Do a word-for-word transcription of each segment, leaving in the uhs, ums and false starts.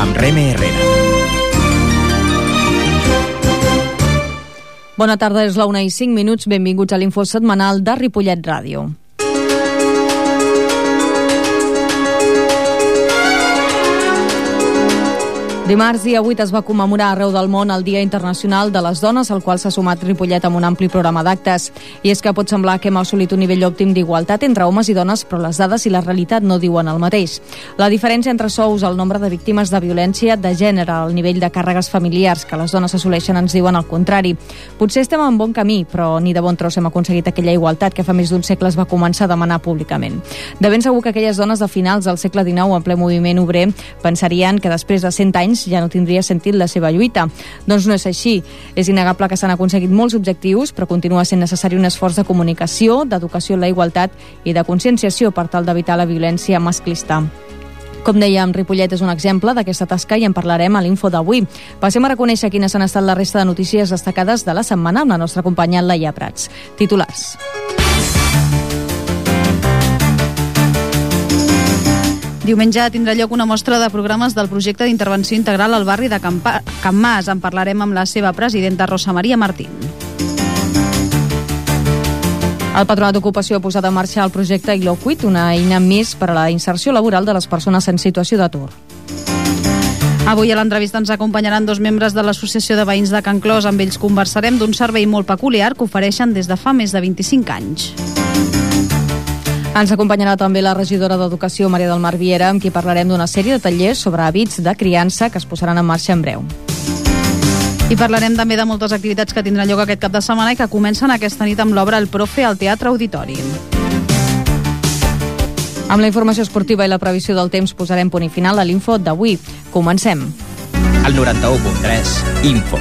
amb Reme Herrera. Bona tarda, és la una i cinc minuts. Benvinguts a l'info setmanal de Ripollet Ràdio. Dimarts, dia vuit, es va commemorar arreu del món el Dia Internacional de les Dones, al qual s'ha sumat Ripollet amb un ampli programa d'actes. I és que pot semblar que hem assolit un nivell òptim d'igualtat entre homes i dones, però les dades i la realitat no diuen el mateix. La diferència entre sous, el nombre de víctimes de violència de gènere, el nivell de càrregues familiars que les dones assoleixen ens diuen el contrari. Potser estem en bon camí, però ni de bon tros hem aconseguit aquella igualtat que fa més d'un segle es va començar a demanar públicament. De ben segur que aquelles dones de finals del segle dinou en ple moviment obrer pensarien que després de cent anys ja no tindria sentit la seva lluita. Doncs no és així. És innegable que s'han aconseguit molts objectius, però continua sent necessari un esforç de comunicació, d'educació en la igualtat i de conscienciació per tal d'evitar la violència masclista. Com dèiem, Ripollet és un exemple d'aquesta tasca i en parlarem a l'info d'avui. Passem a reconèixer quines han estat la resta de notícies destacades de la setmana amb la nostra companya Laia Prats. Titulars. Diumenge tindrà lloc una mostra de programes del projecte d'intervenció integral al barri de Can, pa- Can Mas. En parlarem amb la seva presidenta, Rosa Maria Martín. El Patronat d'Ocupació ha posat en marxa el projecte Iloquit, una eina més per a la inserció laboral de les persones en situació d'atur. Avui a l'entrevista ens acompanyaran dos membres de l'Associació de Veïns de Can Clos. Amb ells conversarem d'un servei molt peculiar que ofereixen des de fa més de vint-i-cinc anys. Ens acompanyarà també la regidora d'Educació, Maria del Mar Viera, amb qui parlarem d'una sèrie de tallers sobre hàbits de criança que es posaran en marxa en breu. I parlarem també de moltes activitats que tindran lloc aquest cap de setmana i que comencen aquesta nit amb l'obra El Profe al Teatre Auditori. Amb la informació esportiva i la previsió del temps posarem punt i final a l'info d'avui. Comencem. El noranta-u punt tres, Info.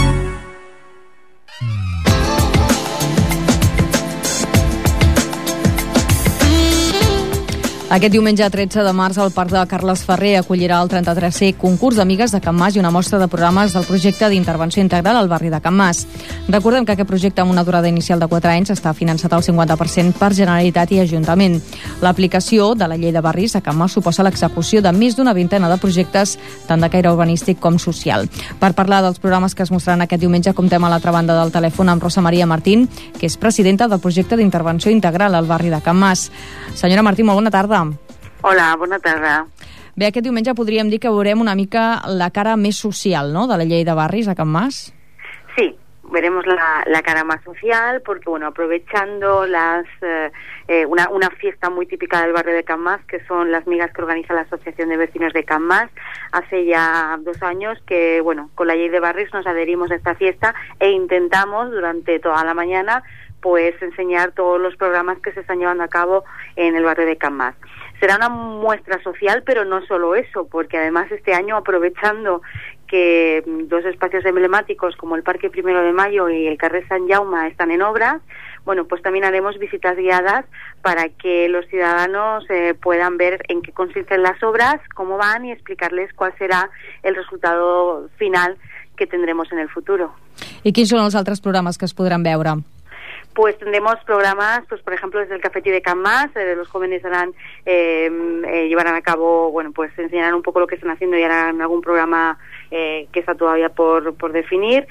Aquest diumenge tretze de març el Parc de Carles Ferrer acollirà el trenta-tresè concurs d'amigues de Can Mas i una mostra de programes del projecte d'intervenció integral al barri de Can Mas. Recordem que aquest projecte amb una durada inicial de quatre anys està finançat al cinquanta per cent per Generalitat i Ajuntament. L'aplicació de la llei de barris a Can Mas suposa l'execució de més d'una vintena de projectes tant de caire urbanístic com social. Per parlar dels programes que es mostraran aquest diumenge comptem a l'altra banda del telèfon amb Rosa Maria Martín, que és presidenta del projecte d'intervenció integral al barri de Can Mas. Senyora Martín, molt bona tarda. Hola, bona tarda. Bé, aquest diumenge podríem dir que veurem una mica la cara més social, ¿no?, de la llei de barris a Can Mas. Sí, veremos la, la cara más social porque, bueno, aprovechando las eh, eh, una, una fiesta muy típica del barrio de Can Mas, que son las migas que organiza la Asociación de Vecinos de Can Mas, hace ya dos años que, bueno, con la ley de barris nos adherimos a esta fiesta e intentamos durante toda la mañana pues enseñar todos los programas que se están llevando a cabo en el barrio de Can Mas. Será una muestra social, pero no solo eso, porque además este año, aprovechando que dos espacios emblemáticos como el Parque Primero de Mayo y el Carrer Sant Jaume están en obras, bueno, pues también haremos visitas guiadas para que los ciudadanos eh, puedan ver en qué consisten las obras, cómo van y explicarles cuál será el resultado final que tendremos en el futuro. I quins són els altres programes que es podran veure? Pues tendremos programas, pues por ejemplo desde el Cafetí de Can Mas, eh, los jóvenes harán, eh, eh, llevarán a cabo, bueno, pues enseñarán un poco lo que están haciendo y harán algún programa eh, que está todavía por, por definir.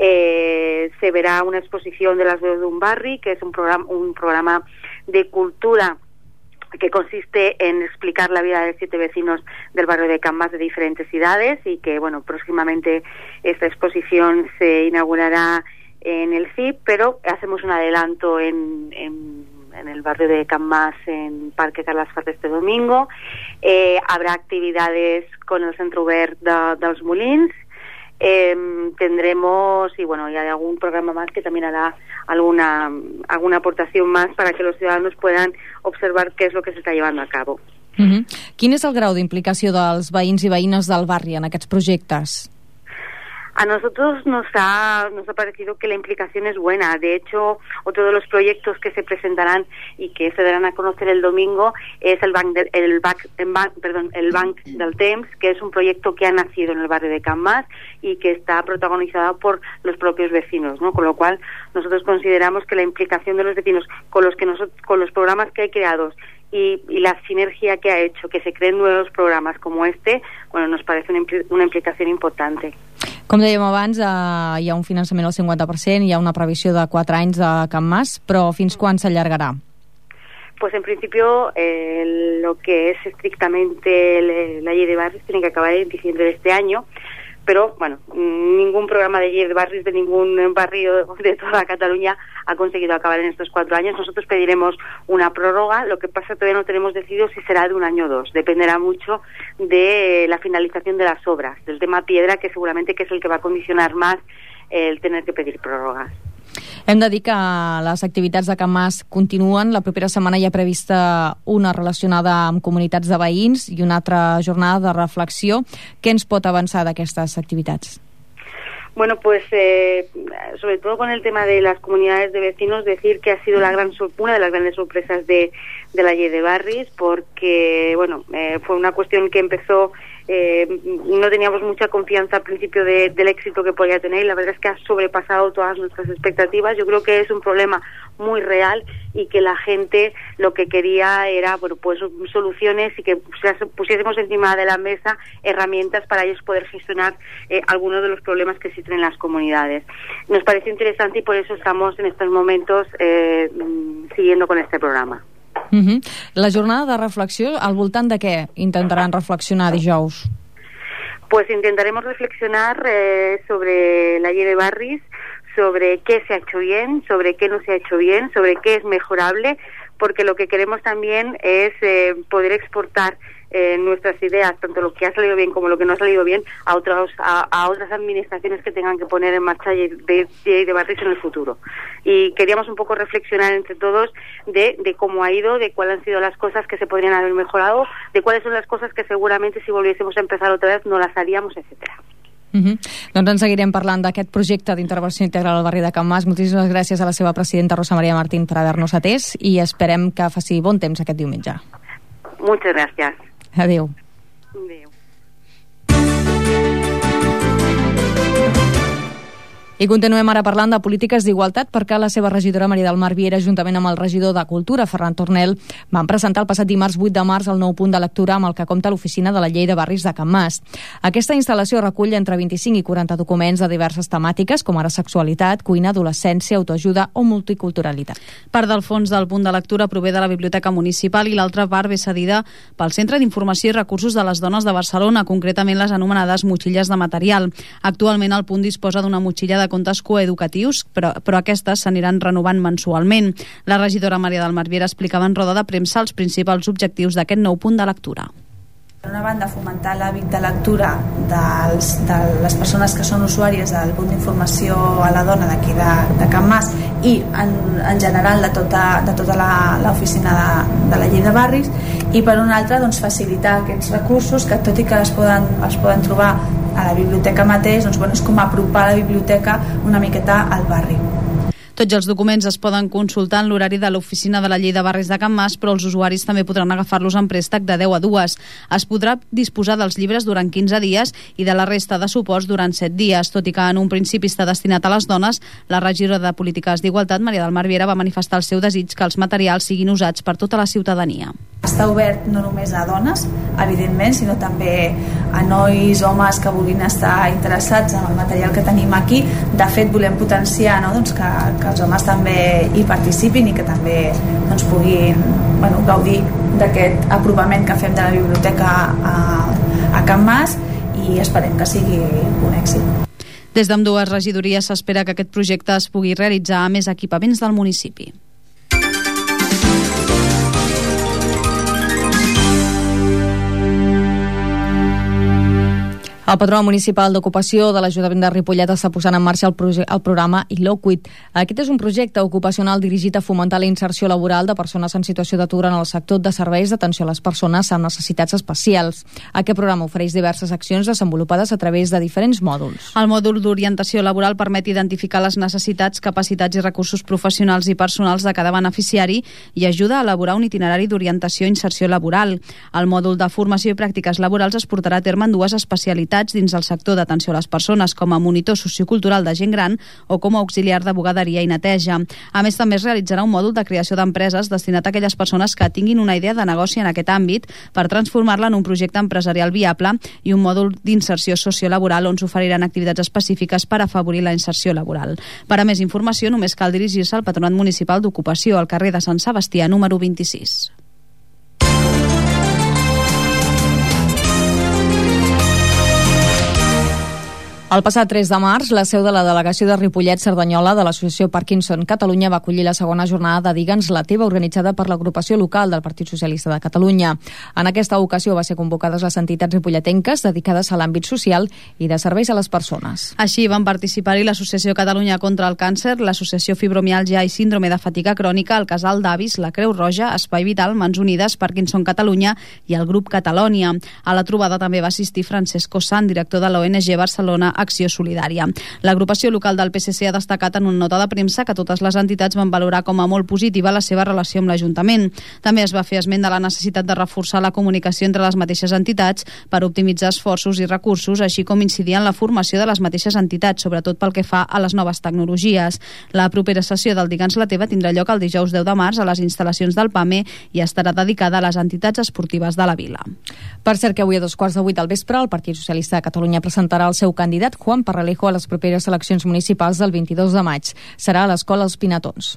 Eh, se verá una exposición de las veus d'un barri, que es un programa, un programa de cultura que consiste en explicar la vida de siete vecinos del barrio de Can Mas de diferentes edades y que, bueno, próximamente esta exposición se inaugurará en el C I P, pero hacemos un adelanto en, en, en el barrio de Can Mas, en Parque Carles Ferrer este domingo. Eh, habrá actividades con el Centro Obert de, dels Molins. Eh, tendremos, y bueno, ya de algún programa más que también hará alguna, alguna aportación más para que los ciudadanos puedan observar qué es lo que se está llevando a cabo. Uh-huh. Quin és el grau d'implicació dels veïns i veïnes del barri en aquests projectes? A nosotros nos ha, nos ha parecido que la implicación es buena. De hecho, otro de los proyectos que se presentarán y que se darán a conocer el domingo es el Banc, de, el Banc, el Banc, perdón, el Banc del Temps, que es un proyecto que ha nacido en el barrio de Can Mas y que está protagonizado por los propios vecinos, ¿no? Con lo cual, nosotros consideramos que la implicación de los vecinos con los que nosotros, con los programas que hay creados y, y la sinergia que ha hecho que se creen nuevos programas como este, bueno, nos parece una, impl- una implicación importante. Com dèiem abans, eh, hi ha un finançament al cinquanta per cent, hi ha una previsió de quatre anys de Can Mas, però fins quan s'allargarà? Pues en principio eh, lo que es estrictamente el, la ley de barrios tiene que acabar en diciembre de este año, pero bueno, ningún programa de ley de barrios de ningún barrio de toda Cataluña ha conseguido acabar en estos cuatro años. Nosotros pediremos una prórroga, lo que pasa todavía no tenemos decidido si será de un año o dos, dependerá mucho de la finalización de las obras, del tema piedra, que seguramente que es el que va a condicionar más el tener que pedir prórrogas. Hem de dir que les activitats de Can Mas continuen. La propera setmana hi ha prevista una relacionada amb comunitats de veïns i una altra jornada de reflexió. Què ens pot avançar d'aquestes activitats? Bueno, pues eh, sobre todo con el tema de las comunidades de vecinos, decir que ha sido la gran una de las grandes sorpresas de, de la Llei de Barris, porque bueno, eh, fue una cuestión que empezó, eh, no teníamos mucha confianza al principio de, del éxito que podía tener, y la verdad es que ha sobrepasado todas nuestras expectativas. Yo creo que es un problema muy real y que la gente lo que quería era, bueno, pues soluciones y que pusiésemos encima de la mesa herramientas para ellos poder gestionar eh, algunos de los problemas que existen en las comunidades. Nos pareció interesante y por eso estamos en estos momentos eh, siguiendo con este programa. Uh-huh. La jornada de reflexió, al voltant de què intentaran reflexionar dijous? Pues intentaremos reflexionar eh, sobre la Llei de Barris, sobre qué se ha hecho bien, sobre qué no se ha hecho bien, sobre qué es mejorable, porque lo que queremos también es eh, poder exportar eh, nuestras ideas, tanto lo que ha salido bien como lo que no ha salido bien, a otros a, a otras administraciones que tengan que poner en marcha Llei de, de, de Barris en el futuro. Y queríamos un poco reflexionar entre todos de, de cómo ha ido, de cuáles han sido las cosas que se podrían haber mejorado, de cuáles son las cosas que seguramente si volviésemos a empezar otra vez no las haríamos, etcétera. Uh-huh. Doncs en seguirem parlant d'aquest projecte d'intervenció integral al barri de Can Mas. Moltíssimes gràcies a la seva presidenta Rosa Maria Martín per haver-nos atès i esperem que faci bon temps aquest diumenge. Muchas gracias. Adéu. Adéu. I continuem ara parlant de polítiques d'igualtat perquè la seva regidora Maria del Mar Viera, juntament amb el regidor de Cultura, Ferran Tornel, van presentar el passat dimarts vuit de març el nou punt de lectura amb el que compta l'oficina de la Llei de Barris de Can Mas. Aquesta instal·lació recull entre vint-i-cinc i quaranta documents de diverses temàtiques, com ara sexualitat, cuina, adolescència, autoajuda o multiculturalitat. Part del fons del punt de lectura prové de la Biblioteca Municipal i l'altra part ve cedida pel Centre d'Informació i Recursos de les Dones de Barcelona, concretament les anomenades motxilles de material. Actualment el punt disposa d'una motxilla de contes coeducatius, però, però aquestes s'aniran renovant mensualment. La regidora Maria del Mar Viera explicava en roda de premsa els principals objectius d'aquest nou punt de lectura. Per una banda, fomentar l'hàbit de lectura dels, de les persones que són usuàries del punt d'informació a la dona d'aquí de, de Can Mas i en, en general de tota, de tota l'oficina de, de la Llei de Barris, i per una altra doncs, facilitar aquests recursos que tot i que es poden, es poden trobar a la biblioteca mateix, doncs, bueno, és com apropar la biblioteca una miqueta al barri. Tots els documents es poden consultar en l'horari de l'oficina de la Llei de Barris de Can Mas, però els usuaris també podran agafar-los en préstec de deu a dues. Es podrà disposar dels llibres durant quinze dies i de la resta de suports durant set dies. Tot i que en un principi està destinat a les dones, la regidora de Polítiques d'Igualtat, Maria del Mar Viera, va manifestar el seu desig que els materials siguin usats per tota la ciutadania. Està obert no només a dones, evidentment, sinó també a nois, homes que vulguin estar interessats en el material que tenim aquí. De fet, volem potenciar, no? doncs que, que els homes també hi participin i que també doncs, puguin bueno, gaudir d'aquest apropament que fem de la biblioteca a, a Can Mas, i esperem que sigui un èxit. Des d'ambdues regidories s'espera que aquest projecte es pugui realitzar a més equipaments del municipi. El patró municipal d'ocupació de l'Ajuntament de Ripollet està posant en marxa el, el programa Iloquid. Aquest és un projecte ocupacional dirigit a fomentar la inserció laboral de persones en situació d'atur en el sector de serveis d'atenció a les persones amb necessitats especials. Aquest programa ofereix diverses accions desenvolupades a través de diferents mòduls. El mòdul d'orientació laboral permet identificar les necessitats, capacitats i recursos professionals i personals de cada beneficiari i ajuda a elaborar un itinerari d'orientació i inserció laboral. El mòdul de formació i pràctiques laborals es portarà a terme en dues especialitats: activitats dins el sector d'atenció a les persones com a monitor sociocultural de gent gran o com a auxiliar de bugaderia i neteja. A més, també es realitzarà un mòdul de creació d'empreses destinat a aquelles persones que tinguin una idea de negoci en aquest àmbit per transformar-la en un projecte empresarial viable i un mòdul d'inserció sociolaboral on s'oferiran activitats específiques per afavorir la inserció laboral. Per a més informació, només cal dirigir-se al Patronat Municipal d'Ocupació, al carrer de Sant Sebastià, número vint-i-sis. El passat tres de març, la seu de la delegació de Ripollet-Cerdanyola de l'Associació Parkinson Catalunya va acollir la segona jornada de Digue'ns la teva, organitzada per l'agrupació local del Partit Socialista de Catalunya. En aquesta ocasió va ser convocades les entitats ripolletenques dedicades a l'àmbit social i de serveis a les persones. Així van participar-hi l'Associació Catalunya contra el Càncer, l'Associació Fibromiàlgia i Síndrome de Fatiga Crònica, el Casal d'Avis, la Creu Roja, Espai Vital, Mans Unides, Parkinson Catalunya i el grup Catalònia. A la trobada també va assistir Francesco Sant, director de l'O N G Barcelona Acció Solidària. L'agrupació local del P S C ha destacat en una nota de premsa que totes les entitats van valorar com a molt positiva la seva relació amb l'Ajuntament. També es va fer esment de la necessitat de reforçar la comunicació entre les mateixes entitats per optimitzar esforços i recursos, així com incidir en la formació de les mateixes entitats, sobretot pel que fa a les noves tecnologies. La propera sessió del Digue'ns la teva tindrà lloc el dijous deu de març a les instal·lacions del P A M E i estarà dedicada a les entitats esportives de la vila. Per cert que avui a dos quarts de vuit del vespre el Partit Socialista de Catalunya presentarà el seu candidat Juan Parralejo a les properes eleccions municipals del vint-i-dos de maig. Serà a l'Escola Els Pinatons.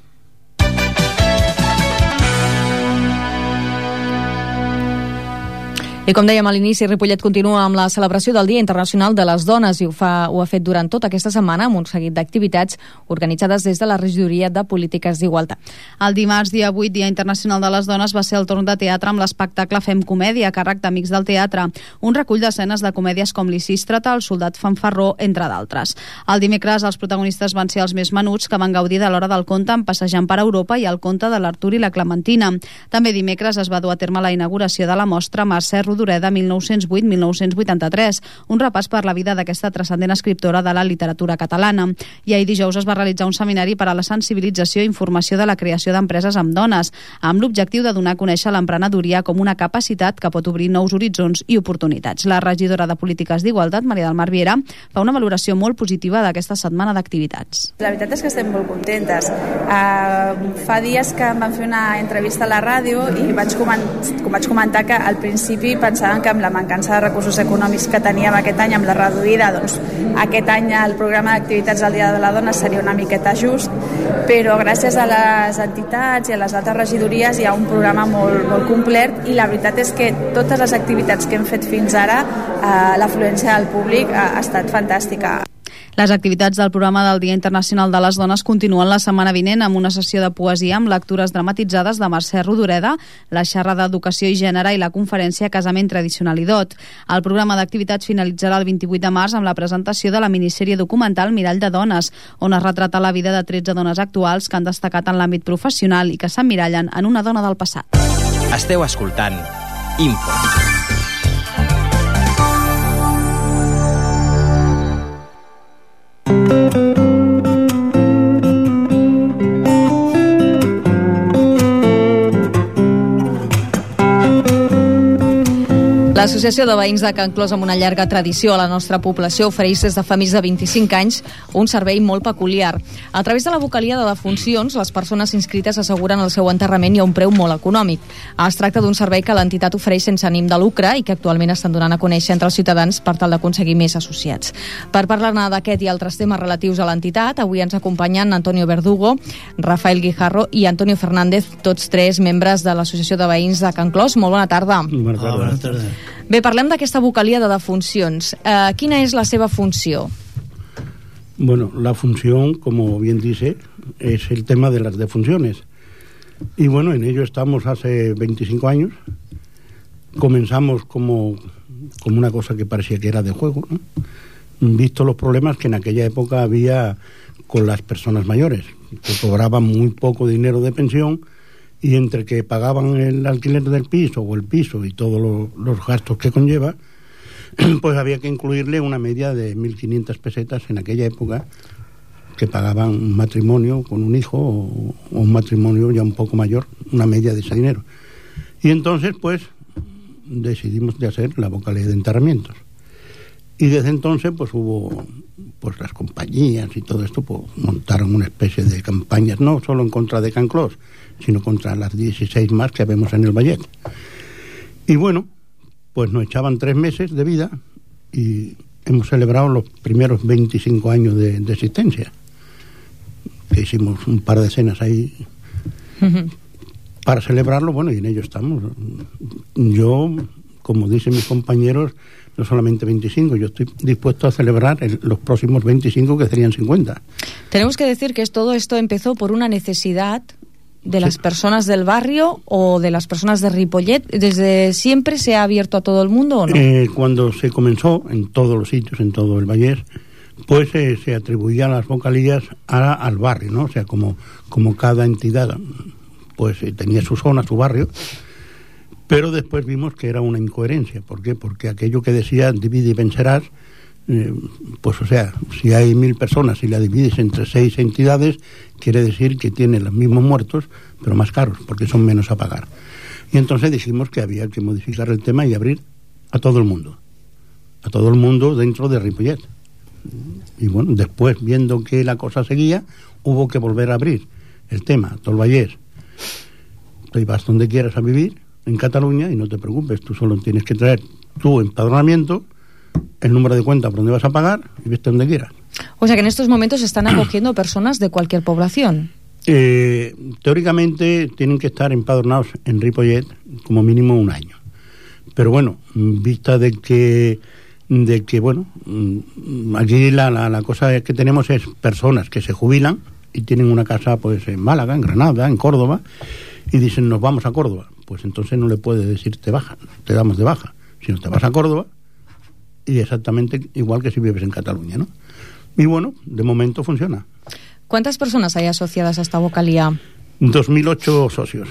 I com dèiem a l'inici, Ripollet continua amb la celebració del Dia Internacional de les Dones i ho, fa, ho ha fet durant tota aquesta setmana amb un seguit d'activitats organitzades des de la Regidoria de Polítiques d'Igualtat. El dimarts, dia vuit, Dia Internacional de les Dones, va ser el torn de teatre amb l'espectacle Fem Comèdia, a càrrec d'Amics del Teatre, un recull d'escenes de comèdies com Lisístrata, El soldat fanfarró, entre d'altres. El dimecres, els protagonistes van ser els més menuts que van gaudir de l'hora del conte en Passejant per Europa i el conte de l'Artur i la Clementina. També dimecres es va dur a terme la inauguració de la mostra Mercè Rodoreda mil nou-cents vuit a mil nou-cents vuitanta-tres, un repàs per la vida d'aquesta transcendent escriptora de la literatura catalana. I ahir dijous es va realitzar un seminari per a la sensibilització i informació de la creació d'empreses amb dones, amb l'objectiu de donar a conèixer l'emprenedoria com una capacitat que pot obrir nous horitzons i oportunitats. La regidora de Polítiques d'Igualtat, Maria del Mar Viera, fa una valoració molt positiva d'aquesta setmana d'activitats. La veritat és que estem molt contentes. Uh, fa dies que em van fer una entrevista a la ràdio i vaig, coment vaig comentar que al principi pensàvem que amb la mancança de recursos econòmics que teníem aquest any, amb la reduïda, doncs aquest any el programa d'activitats del Dia de la Dona seria una miqueta just, però gràcies a les entitats i a les altres regidories hi ha un programa molt, molt complet i la veritat és que totes les activitats que hem fet fins ara, eh, l'afluència del públic ha, ha estat fantàstica. Les activitats del programa del Dia Internacional de les Dones continuen la setmana vinent amb una sessió de poesia amb lectures dramatitzades de Mercè Rodoreda, la xerrada d'Educació i Gènere i la conferència Casament Tradicional i Dot. El programa d'activitats finalitzarà el vint-i-vuit de març amb la presentació de la minissèrie documental Mirall de Dones, on es retrata la vida de tretze dones actuals que han destacat en l'àmbit professional i que s'emmirallen en una dona del passat. Esteu escoltant Info. L'Associació de Veïns de Can Clos, amb una llarga tradició a la nostra població, ofereix des de fa més de vint-i-cinc anys un servei molt peculiar. A través de la vocalia de defuncions, les persones inscrites asseguren el seu enterrament i a un preu molt econòmic. Es tracta d'un servei que l'entitat ofereix sense ànim de lucre i que actualment estan donant a conèixer entre els ciutadans per tal d'aconseguir més associats. Per parlar-ne d'aquest i altres temes relatius a l'entitat, avui ens acompanyen Antonio Verdugo, Rafael Guijarro i Antonio Fernández, tots tres membres de l'Associació de Veïns de Can Clos. Molt bona tarda. Bona tarda. Bona tarda. Bé, parlem d'aquesta vocalia de defuncions. Eh, quina es la seva funció? Bueno, la función, como bien dice, es el tema de las defunciones. Y bueno, en ello estamos hace veinticinco años. Comenzamos como, como una cosa que parecía que era de juego, ¿no? Visto los problemas que en aquella época había con las personas mayores, que cobraban muy poco dinero de pensión, y entre que pagaban el alquiler del piso o el piso y todos lo, los gastos que conlleva, pues había que incluirle una media de mil quinientas pesetas en aquella época, que pagaban un matrimonio con un hijo o, o un matrimonio ya un poco mayor, una media de ese dinero. Y entonces pues decidimos de hacer la vocalía de enterramientos. Y desde entonces pues hubo, pues las compañías y todo esto pues montaron una especie de campañas, no solo en contra de Can Clos, sino contra las dieciséis más que vemos en el Vallet. Y bueno, pues nos echaban tres meses de vida y hemos celebrado los primeros veinticinco años de, de existencia, que hicimos un par de cenas ahí uh-huh. para celebrarlo, bueno, y en ello estamos. Yo, como dicen mis compañeros, no solamente veinticinco, yo estoy dispuesto a celebrar el, los próximos veinticinco, que serían cincuenta. Tenemos que decir que todo esto empezó por una necesidad de las sí. personas del barrio o de las personas de Ripollet. ¿Desde siempre se ha abierto a todo el mundo o no? Eh, cuando se comenzó, en todos los sitios, en todo el Vallés, pues eh, se atribuían las vocalías a, al barrio, ¿no? O sea, como, como cada entidad pues eh, tenía su zona, su barrio, pero después vimos que era una incoherencia. ¿Por qué? Porque aquello que decía divide y vencerás, eh, pues o sea, si hay mil personas y la divides entre seis entidades, quiere decir que tiene los mismos muertos, pero más caros, porque son menos a pagar. Y entonces dijimos que había que modificar el tema y abrir a todo el mundo, a todo el mundo dentro de Ripollet. Y bueno, después, viendo que la cosa seguía, hubo que volver a abrir el tema a todo el Vallés. Te vas donde quieras a vivir, en Cataluña, y no te preocupes, tú solo tienes que traer tu empadronamiento, el número de cuenta por donde vas a pagar y vete donde quieras. O sea que en estos momentos se están acogiendo personas de cualquier población. Eh, teóricamente tienen que estar empadronados en Ripollet como mínimo un año. Pero bueno, vista de que, de que bueno, aquí la, la, la cosa que tenemos es personas que se jubilan y tienen una casa pues en Málaga, en Granada, en Córdoba, y dicen nos vamos a Córdoba. Pues entonces no le puedes decir te baja, te damos de baja, sino te vas a Córdoba, y exactamente igual que si vives en Cataluña, ¿no? Y bueno, de momento funciona. ¿Cuántas personas hay asociadas a esta vocalía? dos mil ocho socios.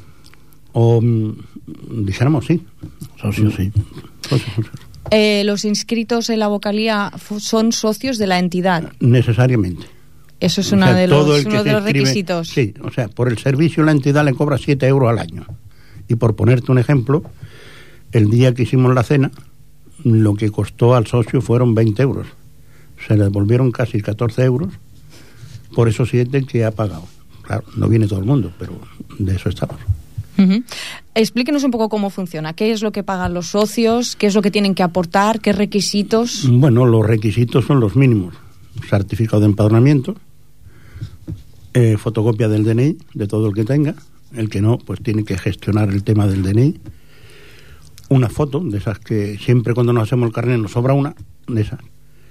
O dijéramos, sí. Socios, sí. Socios, socios. Eh, ¿Los inscritos en la vocalía son socios de la entidad? Necesariamente. Eso es una o sea, de los, todo el que uno de los inscribe, requisitos. Sí, o sea, por el servicio la entidad le cobra siete euros al año. Y por ponerte un ejemplo, el día que hicimos la cena, lo que costó al socio fueron veinte euros. Se le devolvieron casi catorce euros por esos siete que ha pagado. Claro, no viene todo el mundo, pero de eso estamos. Uh-huh. Explíquenos un poco cómo funciona. ¿Qué es lo que pagan los socios? ¿Qué es lo que tienen que aportar? ¿Qué requisitos? Bueno, los requisitos son los mínimos. Certificado de empadronamiento, eh, fotocopia del D N I, de todo el que tenga. El que no, pues tiene que gestionar el tema del D N I. Una foto, de esas que siempre cuando nos hacemos el carnet nos sobra una, de esas.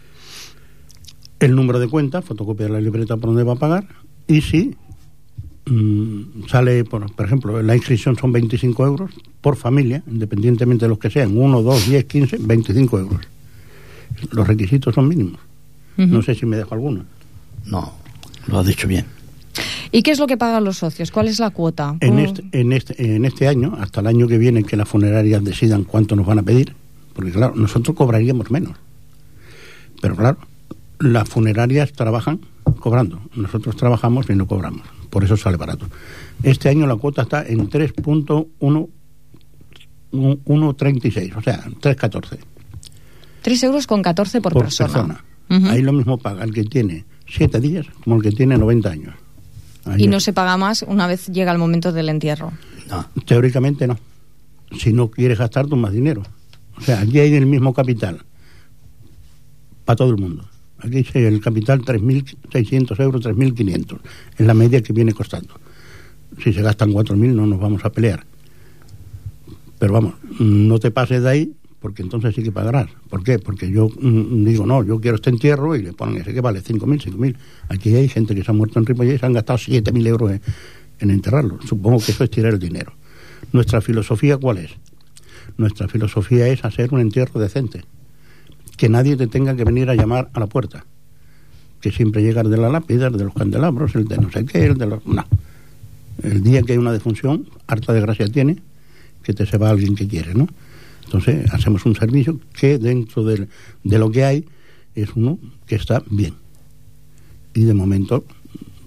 El número de cuenta, fotocopia de la libreta por donde va a pagar. Y si mmm, sale, por, por ejemplo, la inscripción son veinticinco euros por familia, independientemente de los que sean, uno, dos, diez, quince, veinticinco euros. Los requisitos son mínimos. Uh-huh. No sé si me dejo alguno. No, lo has dicho bien. ¿Y qué es lo que pagan los socios? ¿Cuál es la cuota? En este, en este, en este año, hasta el año que viene, que las funerarias decidan cuánto nos van a pedir, porque claro, nosotros cobraríamos menos. Pero claro, las funerarias trabajan cobrando. Nosotros trabajamos y no cobramos. Por eso sale barato. Este año la cuota está en tres punto uno treinta y seis, o sea, tres punto catorce. tres euros con catorce por, por persona. persona. Uh-huh. Ahí lo mismo paga el que tiene siete días como el que tiene noventa años. Ahí y es. No se paga más una vez llega el momento del entierro. No, teóricamente no. Si no quieres gastar tú más dinero. O sea, aquí hay el mismo capital para todo el mundo. Aquí hay el capital tres mil seiscientos euros, tres mil quinientos. Es la media que viene costando. Si se gastan cuatro mil no nos vamos a pelear. Pero vamos, no te pases de ahí, porque entonces sí que pagarás. ¿Por qué? Porque yo mm, digo, no, yo quiero este entierro y le ponen ese que vale cinco mil, cinco mil. Aquí hay gente que se ha muerto en Ripollet y se han gastado siete mil euros en, en enterrarlo. Supongo que eso es tirar el dinero. ¿Nuestra filosofía cuál es? Nuestra filosofía es hacer un entierro decente. Que nadie te tenga que venir a llamar a la puerta. Que siempre llegas de la lápida, de los candelabros, el de no sé qué, el de los... No. El día que hay una defunción, harta de gracia tiene que te se va alguien que quiere, ¿no? Entonces hacemos un servicio que dentro de, de lo que hay es uno que está bien. Y de momento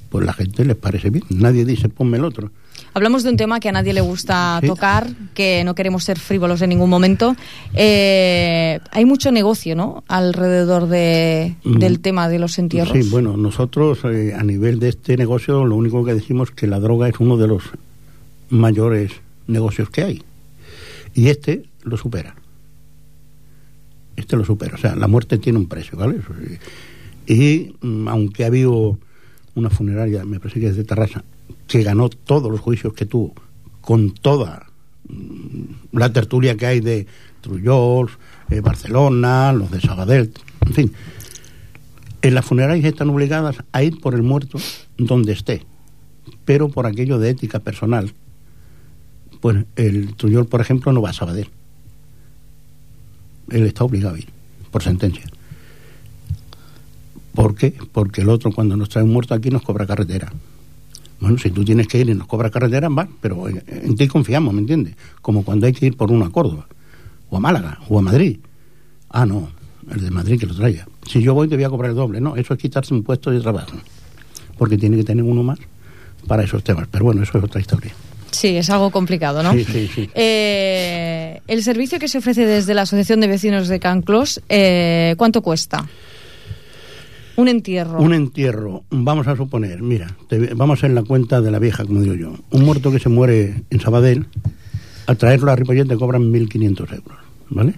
pues la gente les parece bien. Nadie dice ponme el otro. Hablamos de un tema que a nadie le gusta sí. tocar, que no queremos ser frívolos en ningún momento. Eh, hay mucho negocio, ¿no?, alrededor de, del mm. tema de los entierros. Sí, bueno, nosotros eh, a nivel de este negocio lo único que decimos es que la droga es uno de los mayores negocios que hay. Y este lo supera. Este lo supera. O sea, la muerte tiene un precio, ¿vale? Y mm, aunque ha habido una funeraria, me parece que es de Tarrasa, que ganó todos los juicios que tuvo, con toda mm, la tertulia que hay de Trullols, eh, Barcelona, los de Sabadell, en fin. En las funerarias están obligadas a ir por el muerto donde esté, pero por aquello de ética personal, pues el Trullol, por ejemplo, no va a Sabadell. Él está obligado a ir, por sentencia. ¿Por qué? Porque el otro, cuando nos trae un muerto aquí, nos cobra carretera. Bueno, si tú tienes que ir y nos cobra carretera, va, pero en, en ti confiamos, ¿me entiendes? Como cuando hay que ir por uno a Córdoba, o a Málaga, o a Madrid. Ah, no, el de Madrid que lo traiga. Si yo voy te voy a cobrar el doble. No, eso es quitarse un puesto de trabajo, porque tiene que tener uno más para esos temas. Pero bueno, eso es otra historia. Sí, es algo complicado, ¿no? Sí, sí, sí. Eh, el servicio que se ofrece desde la Asociación de Vecinos de Can Clos, eh, ¿cuánto cuesta? Un entierro. Un entierro, vamos a suponer, mira, te, vamos a hacer la cuenta de la vieja, como digo yo. Un muerto que se muere en Sabadell, al traerlo a Ripollet te cobran mil quinientos euros, ¿vale?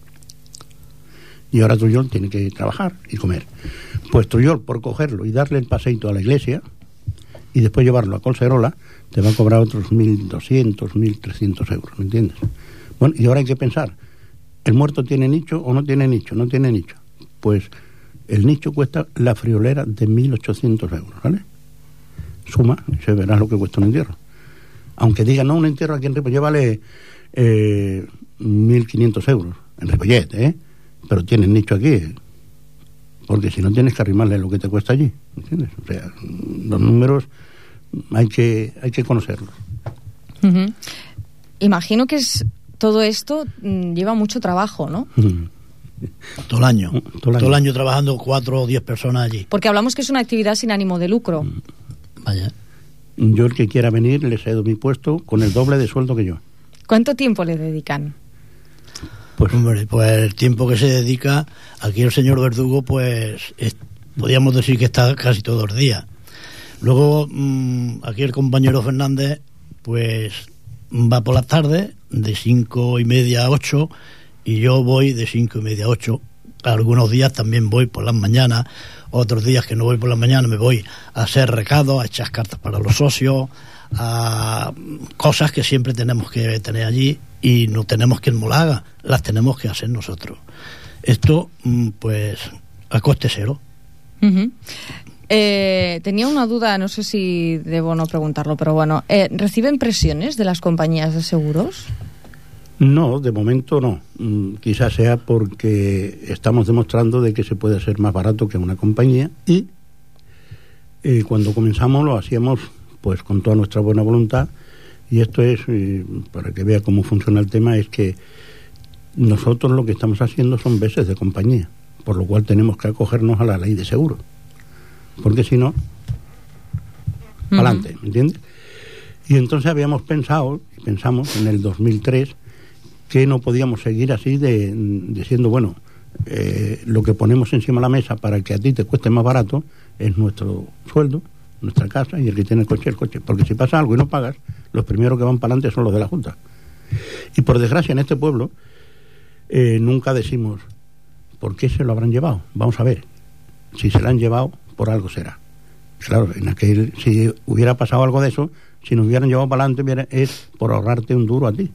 Y ahora Trullol tiene que trabajar y comer. Pues Trullol, por cogerlo y darle el paseíto a la iglesia y después llevarlo a Colserola, te va a cobrar otros mil doscientos, mil trescientos euros, ¿me entiendes? Bueno, y ahora hay que pensar, ¿el muerto tiene nicho o no tiene nicho? No tiene nicho. Pues el nicho cuesta la friolera de mil ochocientos euros, ¿vale? Suma, y se verá lo que cuesta un entierro. Aunque digan, no, un entierro aquí en Ripollet vale eh, mil quinientos euros, en Ripollet, ¿eh? Pero tienes nicho aquí, ¿eh? Porque si no tienes que arrimarle lo que te cuesta allí, ¿entiendes? O sea, los números hay que hay que conocerlos. Uh-huh. Imagino que es todo esto mmm, lleva mucho trabajo, ¿no? Uh-huh. Todo el año. Todo el año. Todo el año trabajando cuatro o diez personas allí. Porque hablamos que es una actividad sin ánimo de lucro. Vaya. Yo, el que quiera venir, le cedo mi puesto con el doble de sueldo que yo. ¿Cuánto tiempo le dedican? Pues, hombre, pues el tiempo que se dedica, aquí el señor Verdugo, pues es, podríamos decir que está casi todos los días. Luego, mmm, aquí el compañero Fernández, pues va por las tardes, de cinco y media a ocho, y yo voy de cinco y media a ocho. Algunos días también voy por las mañanas, otros días que no voy por las mañanas me voy a hacer recados, a echar cartas para los socios, a cosas que siempre tenemos que tener allí y no tenemos quien nos las haga, las tenemos que hacer nosotros. Esto, pues, a coste cero. Uh-huh. Eh, tenía una duda, no sé si debo no preguntarlo, pero bueno, eh, ¿reciben presiones de las compañías de seguros? No, de momento no. Mm, quizás sea porque estamos demostrando de que se puede hacer más barato que una compañía y eh, cuando comenzamos lo hacíamos pues con toda nuestra buena voluntad y esto es, eh, para que vea cómo funciona el tema, es que nosotros lo que estamos haciendo son veces de compañía, por lo cual tenemos que acogernos a la ley de seguro, porque si no, uh-huh. adelante, ¿me entiendes? Y entonces habíamos pensado, y pensamos en el dos mil tres, que no podíamos seguir así de diciendo, bueno, eh, lo que ponemos encima de la mesa para que a ti te cueste más barato es nuestro sueldo, nuestra casa, y el que tiene el coche, el coche. Porque si pasa algo y no pagas, los primeros que van para adelante son los de la Junta. Y por desgracia en este pueblo eh, nunca decimos ¿por qué se lo habrán llevado? Vamos a ver, si se lo han llevado, por algo será. Claro, en aquel, si hubiera pasado algo de eso, si nos hubieran llevado para adelante, es por ahorrarte un duro a ti.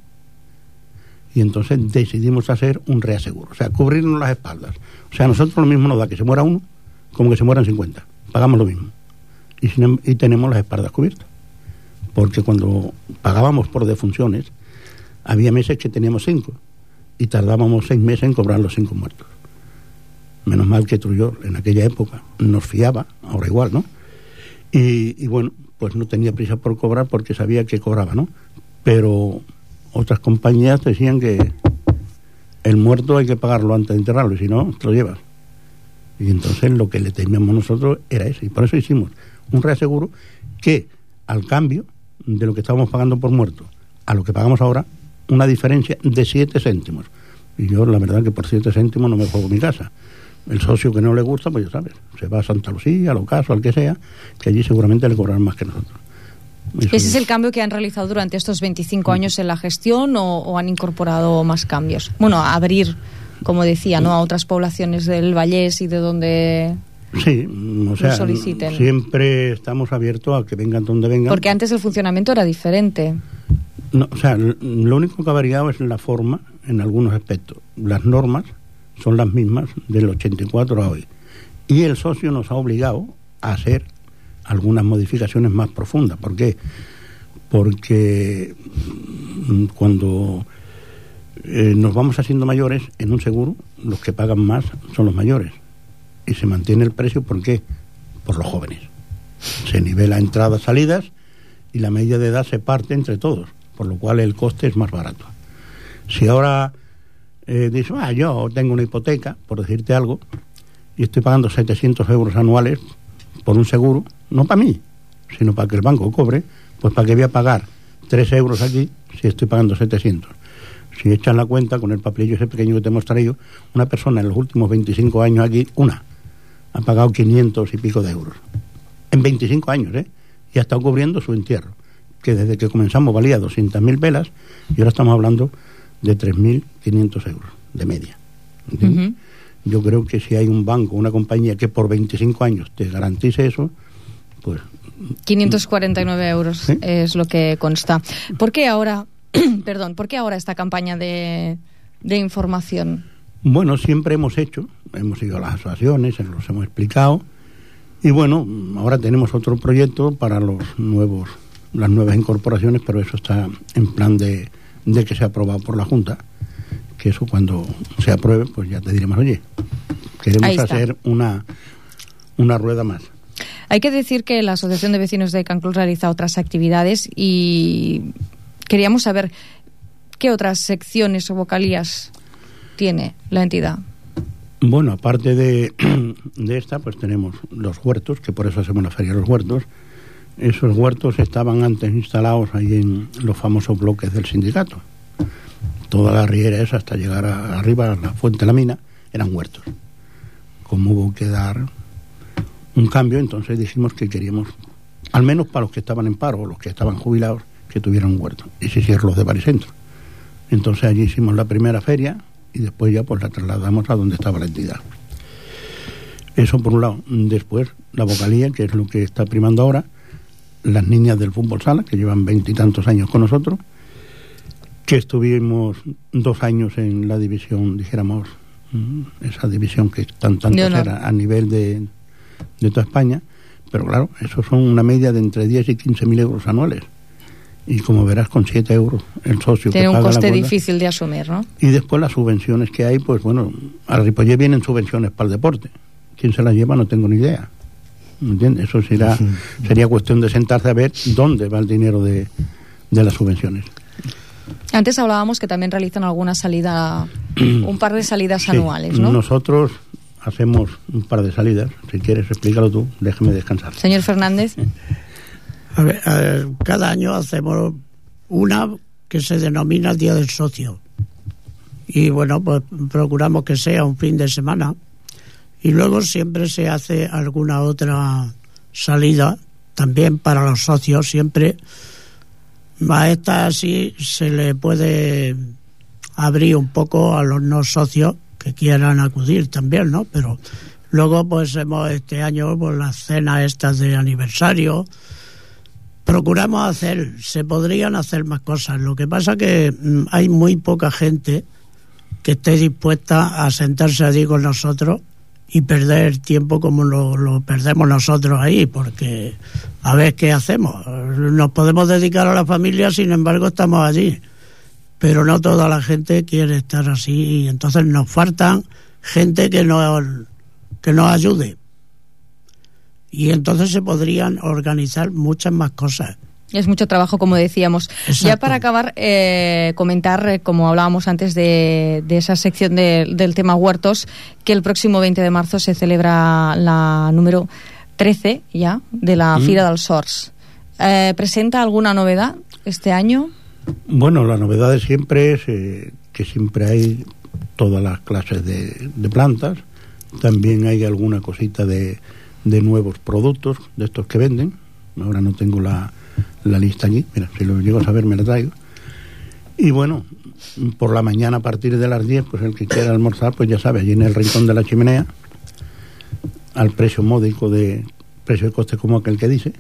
Y entonces decidimos hacer un reaseguro, o sea, cubrirnos las espaldas. O sea, a nosotros lo mismo nos da que se muera uno como que se mueran cincuenta. Pagamos lo mismo. Y, sin, y tenemos las espaldas cubiertas. Porque cuando pagábamos por defunciones, había meses que teníamos cinco. Y tardábamos seis meses en cobrar los cinco muertos. Menos mal que Trullol en aquella época nos fiaba, ahora igual, ¿no? Y, y bueno, pues no tenía prisa por cobrar porque sabía que cobraba, ¿no? Pero otras compañías decían que el muerto hay que pagarlo antes de enterrarlo y si no, te lo llevas. Y entonces lo que le temíamos nosotros era eso. Y por eso hicimos un reaseguro que al cambio de lo que estábamos pagando por muerto a lo que pagamos ahora, una diferencia de siete céntimos. Y yo la verdad que por siete céntimos no me juego mi casa. El socio que no le gusta, pues ya sabes, se va a Santa Lucía, al Ocaso, al que sea, que allí seguramente le cobrarán más que nosotros. Eso ¿Ese es el cambio que han realizado durante estos veinticinco años en la gestión o, o han incorporado más cambios? Bueno, abrir, como decía, ¿no?, a otras poblaciones del Vallés y de donde sí, o sea, soliciten. Siempre estamos abiertos a que vengan donde vengan. Porque antes el funcionamiento era diferente. No, o sea, lo único que ha variado es la forma en algunos aspectos. Las normas son las mismas del ochenta y cuatro a hoy. Y el socio nos ha obligado a hacer algunas modificaciones más profundas. ¿Por qué? Porque cuando eh, nos vamos haciendo mayores, en un seguro, los que pagan más son los mayores. Y se mantiene el precio, ¿por qué? Por los jóvenes. Se nivela entradas, salidas, y la media de edad se parte entre todos, por lo cual el coste es más barato. Si ahora eh, dices, ah, yo tengo una hipoteca, por decirte algo, y estoy pagando setecientos euros anuales por un seguro, no para mí, sino para que el banco cobre, pues para que voy a pagar tres euros aquí si estoy pagando setecientos. Si echan la cuenta con el papelillo ese pequeño que te hemos traído, una persona en los últimos veinticinco años aquí, una, ha pagado quinientos y pico de euros. En veinticinco años, ¿eh? Y ha estado cubriendo su entierro, que desde que comenzamos valía doscientas mil velas y ahora estamos hablando de tres mil quinientos euros de media. ¿Entiendes? Uh-huh. Yo creo que si hay un banco, una compañía que por veinticinco años te garantice eso, pues... quinientos cuarenta y nueve euros, ¿sí?, es lo que consta. ¿Por qué ahora, perdón, por qué ahora esta campaña de, de información? Bueno, siempre hemos hecho, hemos ido a las asociaciones, se los hemos explicado, y bueno, ahora tenemos otro proyecto para los nuevos, las nuevas incorporaciones, pero eso está en plan de, de que sea aprobado por la Junta, que eso cuando se apruebe, pues ya te diremos, oye, queremos hacer una, una rueda más. Hay que decir que la Asociación de Vecinos de Canclús realiza otras actividades y queríamos saber qué otras secciones o vocalías tiene la entidad. Bueno, aparte de, de esta, pues tenemos los huertos, que por eso hacemos la Feria de los Huertos. Esos huertos estaban antes instalados ahí en los famosos bloques del sindicato. Toda la riera esa hasta llegar a, arriba a la fuente de la mina eran huertos. Como hubo que dar un cambio, entonces dijimos que queríamos, al menos para los que estaban en paro o los que estaban jubilados, que tuvieran un huerto, y se hicieron los de Baricentro. Entonces allí hicimos la primera feria y después ya pues la trasladamos a donde estaba la entidad. Eso por un lado. Después la vocalía, que es lo que está primando ahora, las niñas del fútbol sala, que llevan veintitantos años con nosotros, que estuvimos dos años en la división, dijéramos, esa división que tan tanto era a nivel de, de toda España, pero claro, eso son una media de entre diez y quince mil euros anuales. Y como verás, con siete euros el socio tiene que paga un coste la cuota, difícil de asumir, ¿no? Y después las subvenciones que hay, pues bueno, a Ripollet vienen subvenciones para el deporte. ¿Quién se las lleva? No tengo ni idea. ¿Entiendes? Eso será, sería cuestión de sentarse a ver dónde va el dinero de, de las subvenciones. Antes hablábamos que también realizan alguna salida, un par de salidas sí, anuales, ¿no? Nosotros hacemos un par de salidas. Si quieres, explícalo tú, déjame descansar. Señor Fernández. A ver, a ver, cada año hacemos una que se denomina el Día del Socio. Y bueno, pues procuramos que sea un fin de semana. Y luego siempre se hace alguna otra salida también para los socios. Siempre a esta así se le puede abrir un poco a los no socios que quieran acudir también, ¿no? Pero luego pues hemos este año pues las cenas estas de aniversario. Procuramos hacer, se podrían hacer más cosas. Lo que pasa que mmm, hay muy poca gente que esté dispuesta a sentarse allí con nosotros y perder tiempo como lo, lo perdemos nosotros ahí, porque a ver qué hacemos. Nos podemos dedicar a la familia, sin embargo estamos allí, pero no toda la gente quiere estar así y entonces nos faltan gente que nos, que nos ayude. Y entonces se podrían organizar muchas más cosas. Es mucho trabajo, como decíamos. Exacto. Ya para acabar, eh, comentar, eh, como hablábamos antes de, de esa sección de, del tema huertos, que el próximo veinte de marzo se celebra la número trece ya de la mm. Fira dels Horts. Eh, ¿Presenta alguna novedad este año? Bueno, la novedad de siempre es eh, que siempre hay todas las clases de, de plantas. También hay alguna cosita de, de nuevos productos, de estos que venden. Ahora no tengo la, la lista aquí. Mira, si lo llego a saber me la traigo. Y bueno, por la mañana a partir de las diez, pues el que quiera almorzar, pues ya sabe, allí en el rincón de la chimenea, al precio módico de precio de coste como aquel que dice,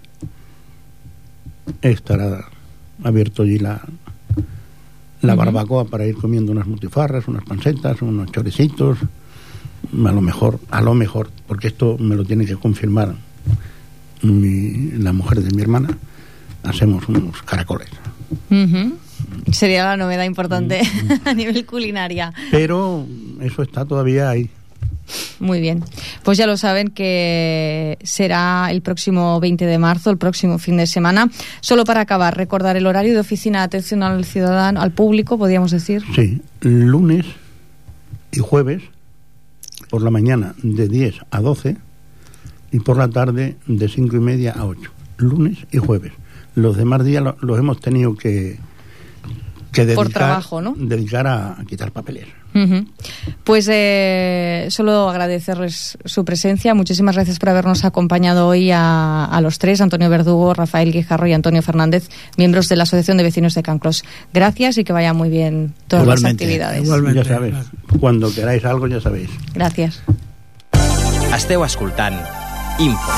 estará abierto allí la, la uh-huh. barbacoa para ir comiendo unas mutifarras, unas pancetas, unos choricitos, a lo mejor, a lo mejor, porque esto me lo tiene que confirmar mi, la mujer de mi hermana, hacemos unos caracoles. Uh-huh. Sería la novedad importante uh-huh. a nivel culinaria. Pero eso está todavía ahí. Muy bien, pues ya lo saben que será el próximo veinte de marzo, el próximo fin de semana. Solo para acabar, recordar el horario de oficina de atención al ciudadano, al público, podríamos decir. Sí, lunes y jueves por la mañana de diez a doce y por la tarde de cinco y media a ocho, lunes y jueves. Los demás días los, los hemos tenido que, que dedicar, por trabajo, ¿no? dedicar a, a quitar papeles. Uh-huh. Pues eh, solo agradecerles su presencia. Muchísimas gracias por habernos acompañado hoy a, a los tres, Antonio Verdugo, Rafael Guijarro y Antonio Fernández, miembros de la Asociación de Vecinos de Can Clos. Gracias y que vayan muy bien todas igualmente, las actividades. Igualmente. Ya sabéis, cuando queráis algo ya sabéis. Gracias. Esteu escoltant Info.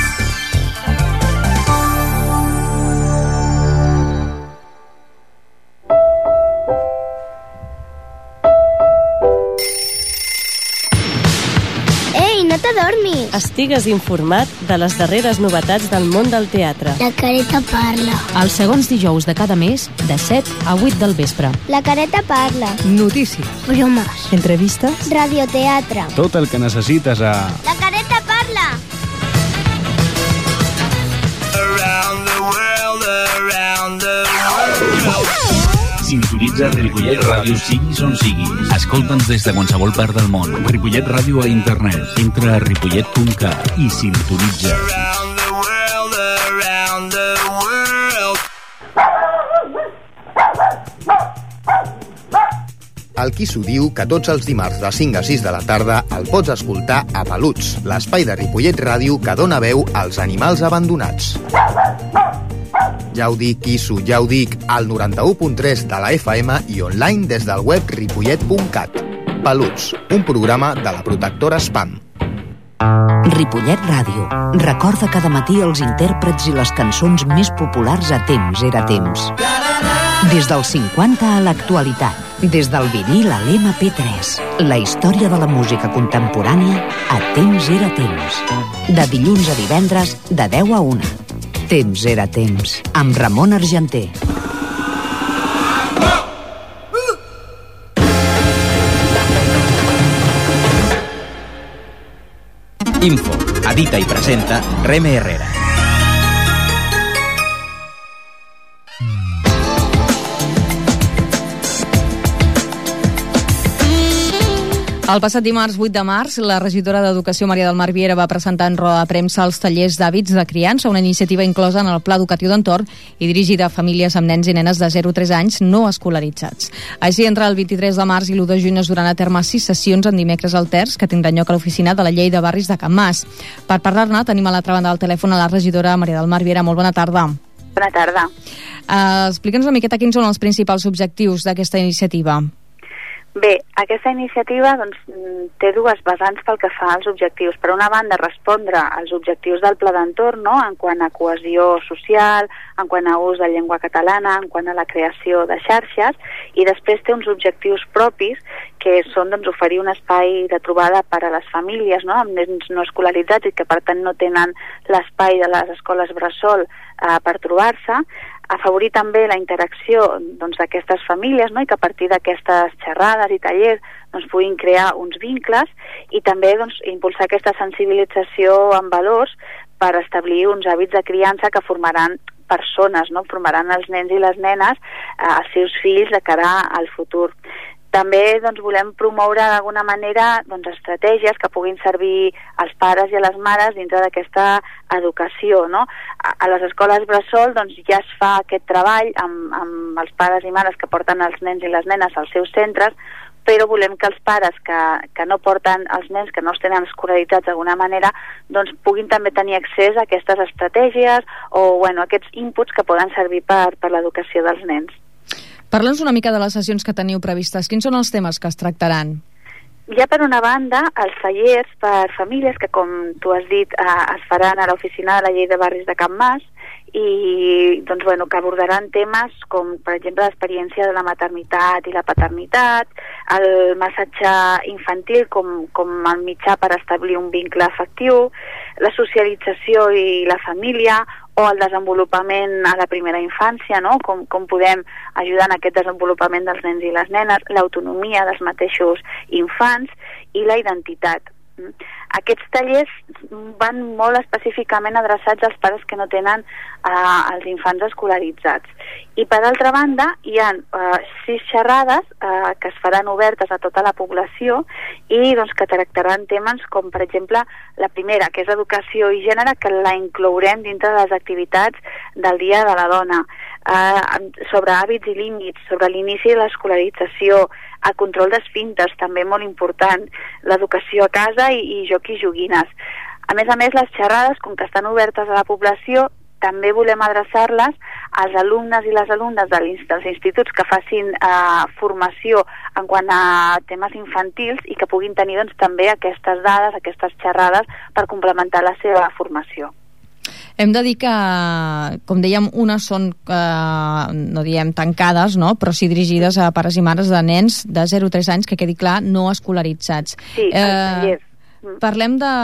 No t'adormis. Estigues informat de les darreres novetats del món del teatre. La Careta parla. Els segons dijous de cada mes, de set a vuit del vespre. La Careta parla. Notícies. Bromes. Entrevistes. Radioteatre. Tot el que necessites a... La Careta parla. Around the world, around the world. Sintonitza Ripollet Ràdio siguis on siguis. Escolta'ns des de qualsevol part del món. Ripollet Ràdio a internet. Entra a ripollet punt cat i sintonitza. Around the world, around the world. El Qui s'ho diu que tots els dimarts de cinc a sis de la tarda el pots escoltar a Peluts, l'espai de Ripollet Ràdio que dona veu als animals abandonats. Ja ho dic, Quisso, ja ho dic, al noranta-u punt tres de la F M i online des del web ripollet punt cat. Peluts, un programa de la protectora Spam. Ripollet Ràdio. Recorda cada matí els intèrprets i les cançons més populars a temps era temps. Des dels cinquanta a l'actualitat. Des del vinil a l'M P tres. La història de la música contemporània a temps era temps. De dilluns a divendres, de deu a una. Temps era temps, amb Ramon Argenter. Info, edita i presenta Reme Herrera. El passat dimarts vuit de març, la regidora d'Educació Maria del Mar Viera va presentar en roda de premsa els tallers d'hàbits de criança, una iniciativa inclosa en el Pla Educatiu d'Entorn i dirigida a famílies amb nens i nenes de zero a tres anys no escolaritzats. Així, entre el vint-i-tres de març i l'u de juny es duran a terme sis sessions en dimecres alterns que tindran lloc a l'oficina de la Llei de Barris de Can Mas. Per parlar-ne, tenim a l'altra banda del telèfon a la regidora Maria del Mar Viera. Molt bona tarda. Bona tarda. Uh, Explica'ns una miqueta quins són els principals objectius d'aquesta iniciativa. Bé, aquesta iniciativa doncs, té dues vessants pel que fa als objectius. Per una banda, respondre als objectius del Pla d'Entorn, no?, en quant a cohesió social, en quant a ús de llengua catalana, en quant a la creació de xarxes, i després té uns objectius propis que són doncs, oferir un espai de trobada per a les famílies, no?, amb nens no escolaritzats i que per tant no tenen l'espai de les escoles bressol eh, per trobar-se, afavorir també la interacció doncs, d'aquestes famílies, no?, i que a partir d'aquestes xerrades i tallers doncs, puguin crear uns vincles, i també doncs, impulsar aquesta sensibilització en valors per establir uns hàbits de criança que formaran persones, no?, formaran els nens i les nenes, eh, els seus fills de cara al futur. també doncs, volem promoure d'alguna manera doncs, estratègies que puguin servir als pares i a les mares dintre d'aquesta educació, no? A, a les escoles bressol doncs, ja es fa aquest treball amb, amb els pares i mares que porten els nens i les nenes als seus centres, però volem que els pares que, que no porten els nens, que no els tenen escolaritzats d'alguna manera, doncs puguin també tenir accés a aquestes estratègies o bueno, aquests inputs que poden servir per, per l'educació dels nens. Parla'ns una mica de les sessions que teniu previstes. Quins són els temes que es tractaran? Hi ha, per una banda, els tallers per famílies que, com tu has dit, eh, es faran a l'oficina de la Llei de Barris de Can Mas i doncs, bueno, que abordaran temes com, per exemple, l'experiència de la maternitat i la paternitat, el massatge infantil com, com el mitjà per establir un vincle afectiu, la socialització i la família, o el desenvolupament a la primera infància, no? com, com podem ajudar en aquest desenvolupament dels nens i les nenes, l'autonomia dels mateixos infants i la identitat. Aquests tallers van molt específicament adreçats als pares que no tenen eh, els infants escolaritzats. I per altra banda hi ha eh, sis xerrades eh, que es faran obertes a tota la població i doncs, que tractaran temes com, per exemple, la primera, que és educació i gènere, que la inclourem dintre de les activitats del Dia de la Dona, eh, sobre hàbits i límits, sobre l'inici de l'escolarització, el control d'esfínters, també molt important, l'educació a casa i, i joc i joguines. A més a més, les xerrades, com que estan obertes a la població, també volem adreçar-les als alumnes i les alumnes dels instituts que facin eh, formació en quant a temes infantils i que puguin tenir doncs, també aquestes dades, aquestes xerrades per complementar la seva formació. Hem de dir que, com dèiem, unes són, eh, no diem tancades, no? Però sí dirigides a pares i mares de nens de zero a tres anys, que quedi clar, no escolaritzats. Sí, els tallers. Eh, parlem de...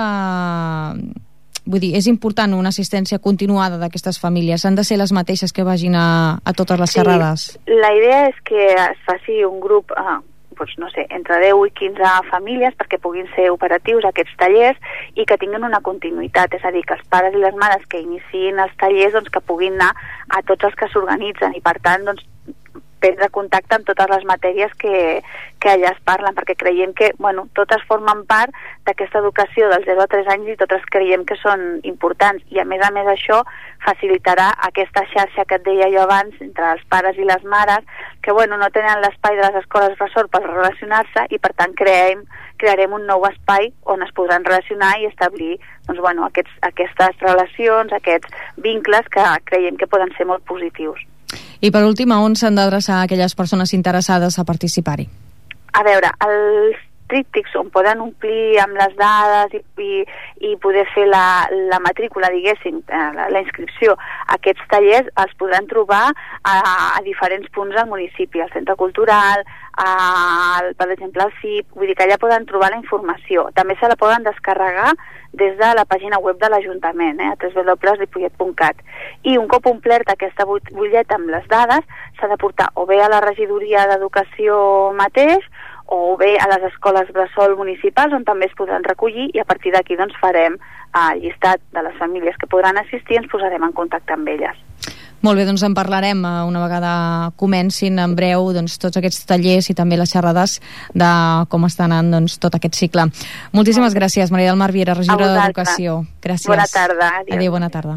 Vull dir, és important una assistència continuada d'aquestes famílies. Han de ser les mateixes que vagin a, a totes les xerrades? Sí, la idea és que es faci un grup... Eh, doncs, no sé, entre deu i quinze famílies perquè puguin ser operatius aquests tallers i que tinguin una continuïtat, és a dir, que els pares i les mares que iniciïn els tallers doncs, que puguin anar a tots els que s'organitzen i per tant doncs, prendre contacte amb totes les matèries que, que allà es parlen, perquè creiem que bueno, totes formen part d'aquesta educació dels zero a tres anys i totes creiem que són importants i a més a més això facilitarà aquesta xarxa que et deia jo abans entre els pares i les mares que bueno, no tenen l'espai de les escoles bressol per relacionar-se i per tant creem, crearem un nou espai on es podran relacionar i establir doncs, bueno, aquests, aquestes relacions, aquests vincles que creiem que poden ser molt positius. I per últim, on s'han d'adreçar aquelles persones interessades a participar-hi? A veure, els tríptics on poden omplir amb les dades i, i, i poder fer la, la matrícula, diguéssim, la, la inscripció a aquests tallers els podran trobar a, a diferents punts del municipi, al centre cultural, a, per exemple al C I P, vull dir que allà poden trobar la informació. També se la poden descarregar des de la pàgina web de l'Ajuntament, eh, a w w w punt ripollet punt cat. I un cop omplert aquesta butlleta amb les dades, s'ha de portar o bé a la regidoria d'Educació mateix, o bé a les escoles bressol municipals, on també es podran recollir, i a partir d'aquí doncs, farem el llistat de les famílies que podran assistir i ens posarem en contacte amb elles. Molt bé, doncs en parlarem una vegada comencin en breu doncs, tots aquests tallers i també les xerrades de com està anant doncs, tot aquest cicle. Moltíssimes gràcies, Maria del Mar Viera, regidora d'Educació. Gràcies. Bona tarda. Adiós. Adéu, bona tarda.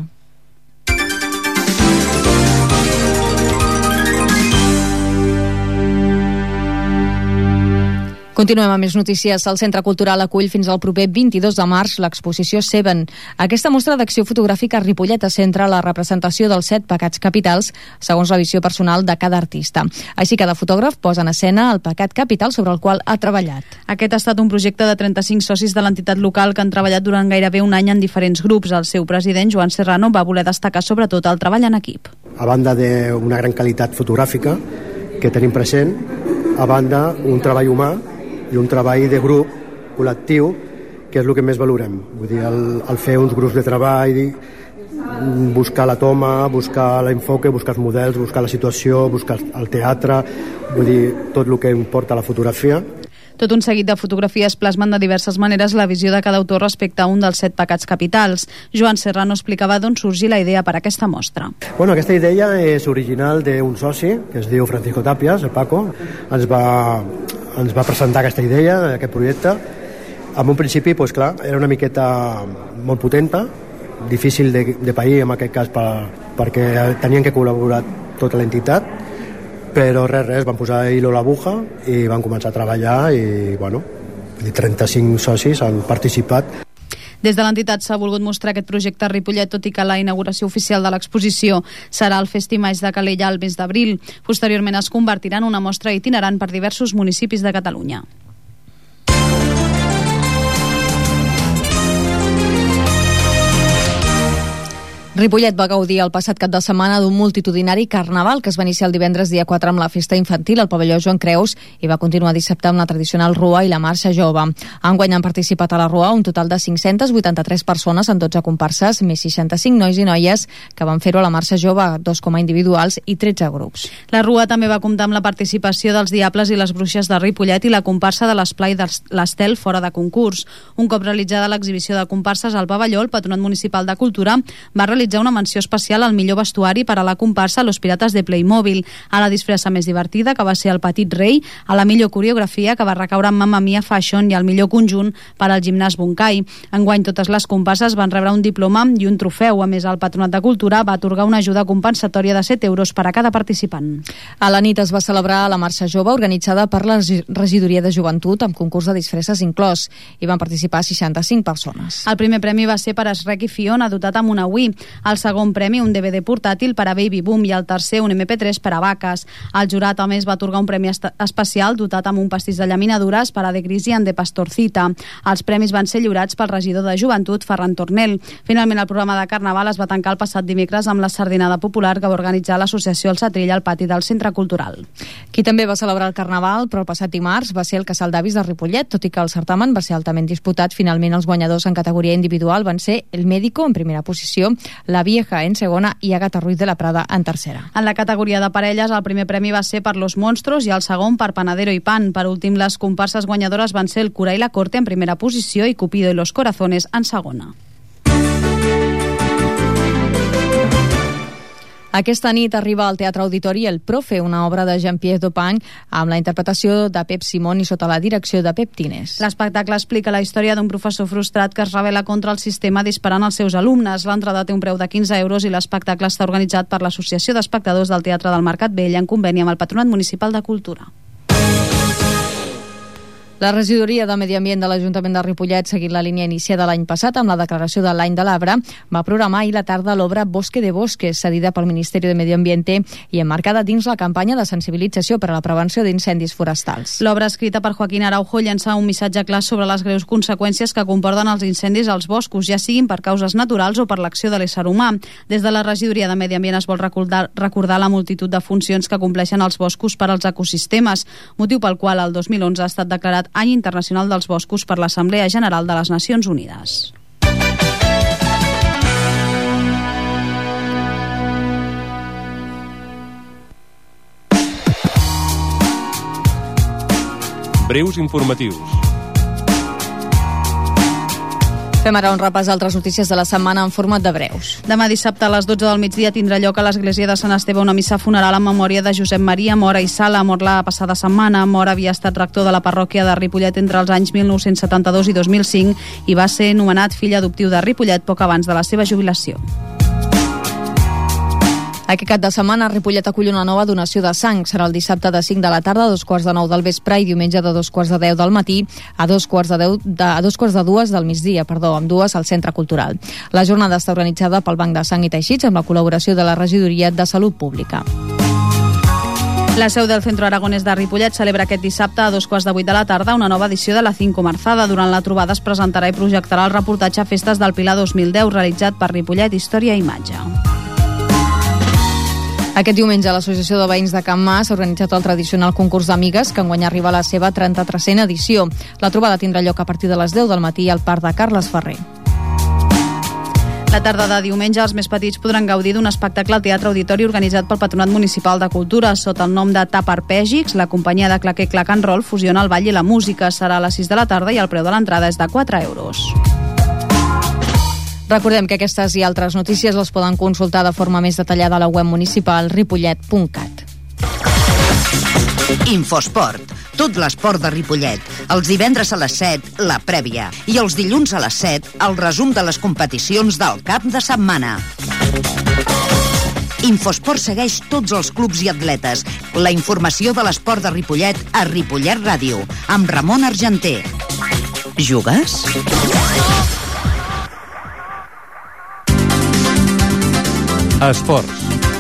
Continuem amb més notícies. El Centre Cultural acull fins al proper vint-i-dos de març l'exposició Seven. Aquesta mostra d'acció fotogràfica a Ripollet es centra la representació dels set pecats capitals segons la visió personal de cada artista. Així cada fotògraf posa en escena el pecat capital sobre el qual ha treballat. Aquest ha estat un projecte de trenta-cinc socis de l'entitat local que han treballat durant gairebé un any en diferents grups. El seu president, Joan Serrano, va voler destacar sobretot el treball en equip. A banda d'una gran qualitat fotogràfica que tenim present, a banda un treball humà i un treball de grup, col·lectiu, que és el que més valorem. Vull dir, el, el fer uns grups de treball, buscar la toma, buscar l'enfoque, buscar els models, buscar la situació, buscar el teatre, vull dir, tot el que importa la fotografia. Tot un seguit de fotografies plasmen de diverses maneres la visió de cada autor respecte a un dels set pecats capitals. Joan Serrano explicava d'on sorgir la idea per a aquesta mostra. Bueno, aquesta idea és original d'un soci que es diu Francisco Tapias, el Paco. Ens va, ens va presentar aquesta idea, aquest projecte. En un principi, doncs clar, era una miqueta molt potenta, difícil de, de pair en aquest cas per, perquè tenien que col·laborar tota l'entitat, però res, res, van posar hilo a l'aguja i van començar a treballar i, bueno, trenta-cinc socis han participat. Des de l'entitat s'ha volgut mostrar aquest projecte a Ripollet, tot i que la inauguració oficial de l'exposició serà el Festimaix de Calella el mes d'abril. Posteriorment es convertirà en una mostra itinerant per diversos municipis de Catalunya. Ripollet va gaudir el passat cap de setmana d'un multitudinari carnaval que es va iniciar el divendres dia quatre amb la festa infantil al pavelló Joan Creus i va continuar dissabte amb la tradicional rua i la marxa jove. Enguany han participat a la rua un total de cinc-centes vuitanta-tres persones en dotze comparses, més seixanta-cinc nois i noies que van fer-ho a la marxa jove, dos com a individuals i tretze grups. La rua també va comptar amb la participació dels Diables i les Bruixes de Ripollet i la comparsa de l'Esplai de l'Estel fora de concurs. Un cop realitzada l'exhibició de comparses al pavelló, el Patronat Municipal de Cultura va realitzar una menció especial al millor vestuari per a la comparsa Los Pirates de Playmobil, a la disfressa més divertida, que va ser el Petit Rei, a la millor coreografia, que va recaure en Mamma Mia Fashion, i al millor conjunt per al gimnàs Bunkai. Enguany totes les comparses van rebre un diploma i un trofeu. A més, el Patronat de Cultura va atorgar una ajuda compensatòria de set euros per a cada participant. A la nit es va celebrar la marxa jove organitzada per la Regidoria de Joventut amb concurs de disfresses inclòs. Hi van participar seixanta-cinc persones. El primer premi va ser per a Shrek i Fiona, dotat amb una Wii. El segon premi, un D V D portàtil per a Baby Boom, i el tercer, un M P tres per a Vaques. El jurat, a més, va atorgar un premi especial dotat amb un pastís de llaminadures per a De Grisi and de Pastorcita. Els premis van ser lliurats pel regidor de Joventut, Ferran Tornel. Finalment, el programa de Carnaval es va tancar el passat dimecres amb la sardinada popular que va organitzar l'associació El Setrill al pati del Centre Cultural. Qui també va celebrar el Carnaval, però el passat dimarts, va ser el Casal d'Avis de Ripollet, tot i que el certamen va ser altament disputat. Finalment, els guanyadors en categoria individual van ser El Médico en primera posició, La Vieja en segona i Agata Ruiz de la Prada en tercera. En la categoria de parelles, el primer premi va ser per Los Monstros i el segon per Panadero i Pan. Per últim, les comparses guanyadores van ser El Cura i la Corte en primera posició i Cupido i los Corazones en segona. Aquesta nit arriba al Teatre Auditori El Profe, una obra de Jean-Pierre Dupin amb la interpretació de Pep Simón i sota la direcció de Pep Tines. L'espectacle explica la història d'un professor frustrat que es rebel·la contra el sistema disparant als seus alumnes. L'entrada té un preu de quinze euros i l'espectacle està organitzat per l'Associació d'Espectadors del Teatre del Mercat Vell en conveni amb el Patronat Municipal de Cultura. La regidoria de Medi Ambient de l'Ajuntament de Ripollet, seguint la línia iniciada l'any passat amb la declaració de l'any de l'arbre, va programar ahir la tarda l'obra Bosque de Bosques, cedida pel Ministeri de Medi Ambiente i emmarcada dins la campanya de sensibilització per a la prevenció d'incendis forestals. L'obra, escrita per Joaquín Araujo, llença un missatge clar sobre les greus conseqüències que comporten els incendis als boscos, ja siguin per causes naturals o per l'acció de l'ésser humà. Des de la regidoria de Medi Ambient es vol recordar, recordar la multitud de funcions que compleixen els boscos per als ecosistemes, motiu pel qual el dos mil onze ha estat declarat Any Internacional dels Boscos per l'Assemblea General de les Nacions Unides. Breus informatius. Fem ara un repàs d'altres notícies de la setmana en format de breus. Demà dissabte a les dotze del migdia tindrà lloc a l'església de Sant Esteve una missa funeral en memòria de Josep Maria Mora i Sala, mort la passada setmana. Mora havia estat rector de la parròquia de Ripollet entre els anys mil nou-cents setanta-dos i dos mil cinc i va ser nomenat fill adoptiu de Ripollet poc abans de la seva jubilació. Aquest cap de setmana Ripollet acull una nova donació de sang. Serà el dissabte de cinc de la tarda a dos quarts de nou del vespre i diumenge de dos quarts de deu del matí a dos quarts de, deu, de, a dos quarts de dues del migdia, perdó, amb dues al Centre Cultural. La jornada està organitzada pel Banc de Sang i Teixits amb la col·laboració de la Regidoria de Salut Pública. La seu del Centro Aragonès de Ripollet celebra aquest dissabte a dos quarts de vuit de la tarda una nova edició de la Cinco Marzada. Durant la trobada es presentarà i projectarà el reportatge Festes del Pilar dos mil deu realitzat per Ripollet Història i Imatge. Aquest diumenge l'Associació de Veïns de Can Mas ha organitzat el tradicional concurs d'amigues que enguany arriba a la seva trenta-tresena edició. La trobada tindrà lloc a partir de les deu del matí al Parc de Carles Ferrer. La tarda de diumenge els més petits podran gaudir d'un espectacle al Teatre Auditori organitzat pel Patronat Municipal de Cultura. Sota el nom de Taparpègics, la companyia de claquer clac and roll fusiona el ball i la música. Serà a les sis de la tarda i el preu de l'entrada és de quatre euros. Recordem que aquestes i altres notícies les poden consultar de forma més detallada a la web municipal ripollet punt cat. Infosport, tot l'esport de Ripollet. Els divendres a les set, la prèvia. I els dilluns a les set, el resum de les competicions del cap de setmana. Infosport segueix tots els clubs i atletes. La informació de l'esport de Ripollet a Ripollet Ràdio, amb Ramon Argenter. Jugues? Esports.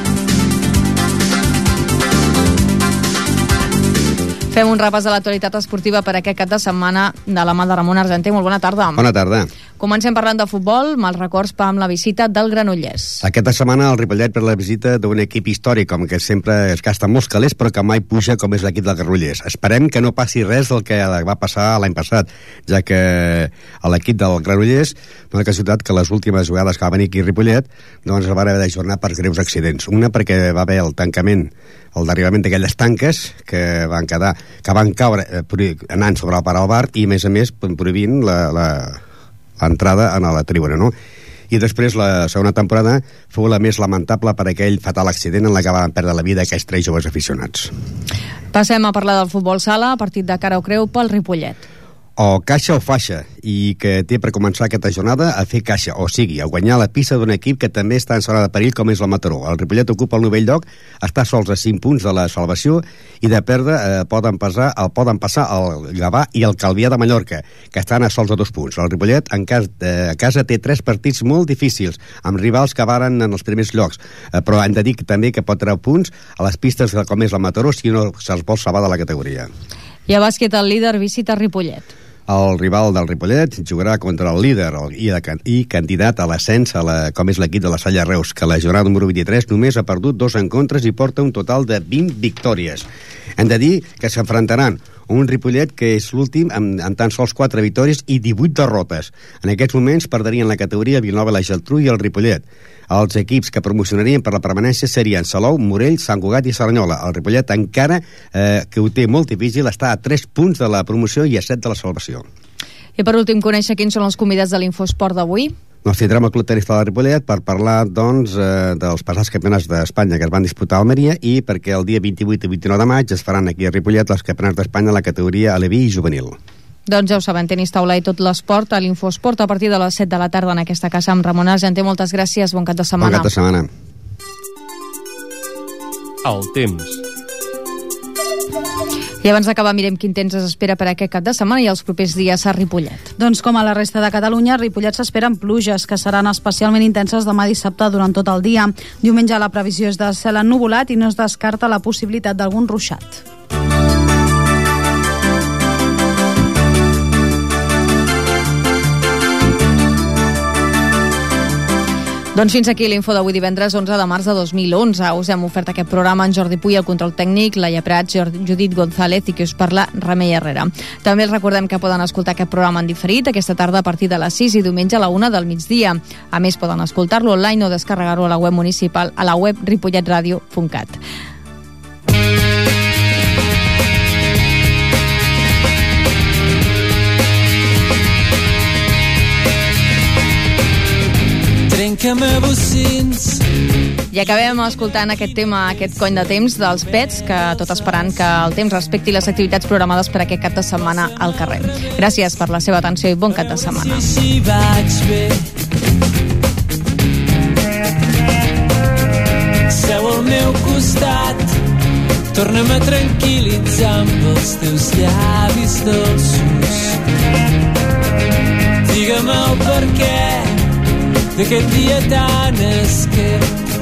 Fem un repàs de l'actualitat esportiva per aquest cap de setmana de la mà de Ramon Argenter. Molt bona tarda. Bona tarda. Comencem parlant de futbol, mals records per amb la visita del Granollers. Aquesta setmana el Ripollet per la visita d'un equip històric, com que sempre es gasta molts calés, però que mai puja com és l'equip del Granollers. Esperem que no passi res del que va passar l'any passat, ja que l'equip del Granollers, d'una casualitat que les últimes jugades que va venir aquí a Ripollet, doncs el van haver d'ajornar per greus accidents. Una perquè va haver el tancament, el derivament d'aquelles tanques que van quedar, que van caure eh, anant sobre el Paralbar i, a més a més, prohibint la... la l'entrada a la tribuna, no? I després la segona temporada fou la més lamentable per aquell fatal accident en la que van perdre la vida aquells tres joves aficionats. Passem a parlar del futbol sala, partit de cara o creu pel Ripollet. O caixa o faixa, i que té per començar aquesta jornada a fer caixa, o sigui, a guanyar la pista d'un equip que també està en zona de perill com és el Mataró. El Ripollet ocupa el novell lloc, està sols a cinc punts de la salvació i de perdre eh, poden, passar, el, poden passar el Gavà i el Calvià de Mallorca, que estan a sols a dos punts. El Ripollet en cas, eh, a casa té tres partits molt difícils, amb rivals que varen en els primers llocs, eh, però hem de dir que, també que pot treure punts a les pistes com és el Mataró si no se'ls vol salvar de la categoria. I a bàsquet el líder visita Ripollet. El rival del Ripollet jugarà contra el líder i, de, i candidat a l'ascens a la, com és l'equip de la Salle Reus, que la jornada número vint-i-tres només ha perdut dos encontres i porta un total de vint victòries. Hem de dir que s'enfrontaran un Ripollet que és l'últim amb, amb tan sols quatre victòries i divuit derrotes. En aquests moments perderien la categoria Vilanova, la Geltrú i el Ripollet. Els equips que promocionarien per la permanència serien Salou, Morell, Sant Cugat i Cerdanyola. El Ripollet encara, eh, que ho té molt difícil, està a tres punts de la promoció i a set de la salvació. I per últim, conèixer quins són els convidats de l'Infosport d'avui. Doncs tindrem el Club Tenista de Ripollet per parlar doncs, eh, dels passats campionats d'Espanya que es van disputar a Almeria i perquè el dia vint-i-vuit i vint-i-nou de maig es faran aquí a Ripollet els campionats d'Espanya a la categoria aleví i juvenil. Doncs ja ho saben, tenis taula i tot l'esport a l'Infosport a partir de les set de la tarda en aquesta casa amb Ramon Argenter. Moltes gràcies, bon cap de setmana. Bon cap de setmana. El temps. I abans d'acabar mirem quin temps es espera per aquest cap de setmana i els propers dies a Ripollet. Doncs com a la resta de Catalunya, a Ripollet s'esperen pluges que seran especialment intenses demà dissabte durant tot el dia. Diumenge la previsió és de cel ennuvolat i no es descarta la possibilitat d'algun ruixat. Doncs fins aquí l'info d'avui divendres onze de març de dos mil onze. Us hem ofert aquest programa en Jordi Puy, el control tècnic, Laia Prats, Judit González i que us parla Remei Herrera. També els recordem que poden escoltar aquest programa en diferit aquesta tarda a partir de les sis i diumenge a la una del migdia. A més, poden escoltar-lo online o descarregar-lo a la web municipal a la web ripollet radio punt cat. I acabem escoltant aquest tema, aquest cony de temps dels Pets, que tot esperant que el temps respecti les activitats programades per aquest cap de setmana al carrer. Gràcies per la seva atenció i bon cap de setmana. Si vaig bé, seu al meu costat, torna'm a tranquil·litzar amb els teus llavis dolços. Digue'm el per què d'aquest dia tan esquer.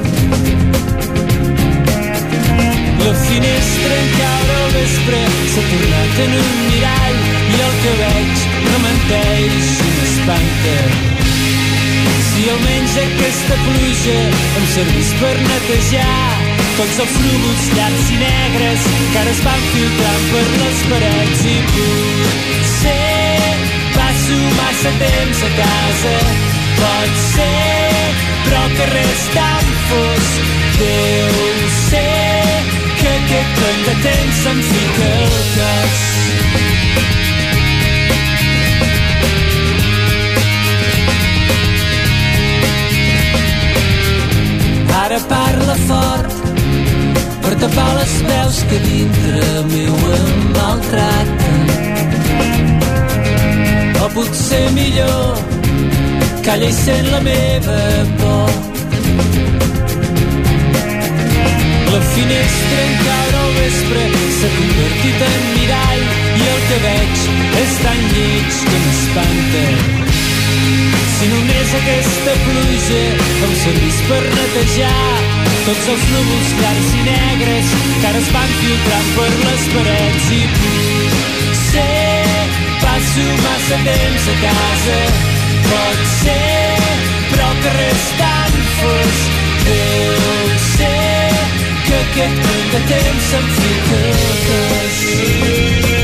La finestra en caure al vespre s'ha tornat en un mirall i el que veig no menteix i m'espanta. Si almenys aquesta pluja em servís per netejar tots els núvols llargs i negres que ara es van filtrant per les parets i potser passo massa temps a casa. Pot ser, però que res tan fosc. Deu ser que aquest cony de temps se'm fica al cos. Ara parla fort per tapar les veus cos que dintre meu em maltrata. O potser millor calla i sent la meva por. La finestra en caure al vespre s'ha convertit en mirall i el que veig és tan lleig que m'espanta. Si només aquesta pluja em servís per netejar tots els núvols clars i negres que ara es van filtrant per les parets i potser passo massa temps a casa, pot ser, però el carrer és tan fosc, deu ser que aquest punt de temps se'm fica al cos.